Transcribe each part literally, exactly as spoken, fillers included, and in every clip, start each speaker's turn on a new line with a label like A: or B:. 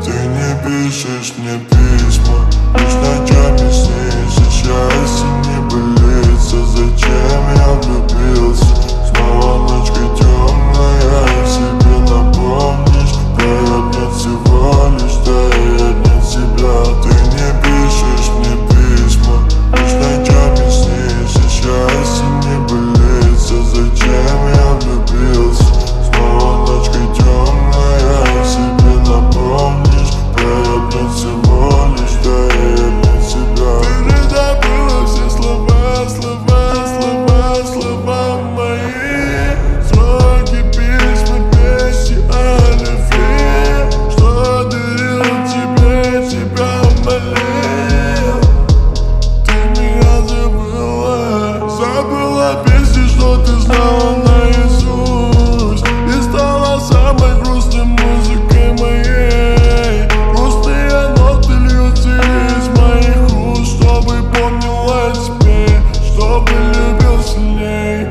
A: Ты не пишешь мне письма, лишь ночами снизишь. Счастье небылица, зачем я влюбился? Снова ночка темная, себе напомнишь. Тает нет всего лишь, тает нет себя. Ты не пишешь мне письма, лишь ночами снизишь. Счастье небылица, зачем я влюбился? Снова ночка темная, себе напомнишь. Тает нет всего лишь, тает нет себя. Ты не забыла все слова, слова, слова, слова мои. Строки, письма, песни о любви, что дарил тебе, тебя молил. Ты меня забыла, забыла песни, что ты знала наизусть, и стала самой грустной музыкой моей. Грустные ноты льются из моих уст, чтобы помнила тебе, чтобы любил сильней.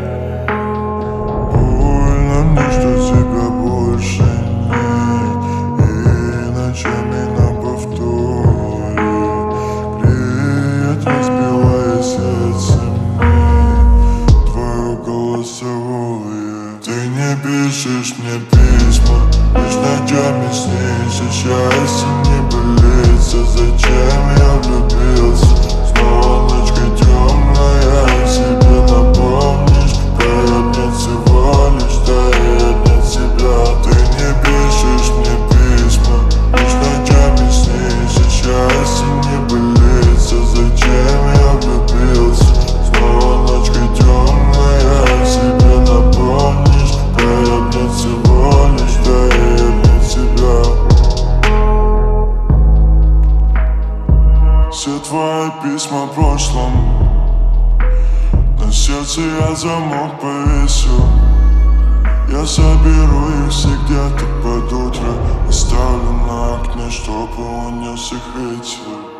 A: Больно мне, что тебя больше нет, и ночами на повторе греет, разбивая сердце мне твое голосовое. Ты не пишешь мне письма, лишь ночами снизишь. Счастье небылица, зачем я влюбился? Снова ночка темная, себе напомнишь. Тает нет всего лишь, тает нет себя. Ты не пишешь мне письма, лишь ночами снизишь. Счастье небылица, зачем я влюбился? Снова ночка темная, себе напомнишь. Тает нет всего лишь, тает нет себя. Все твои письма в прошлом, на сердце я замок повесил. Я соберу их все где-то под утро, оставлю на окне, чтобы унес их ветер.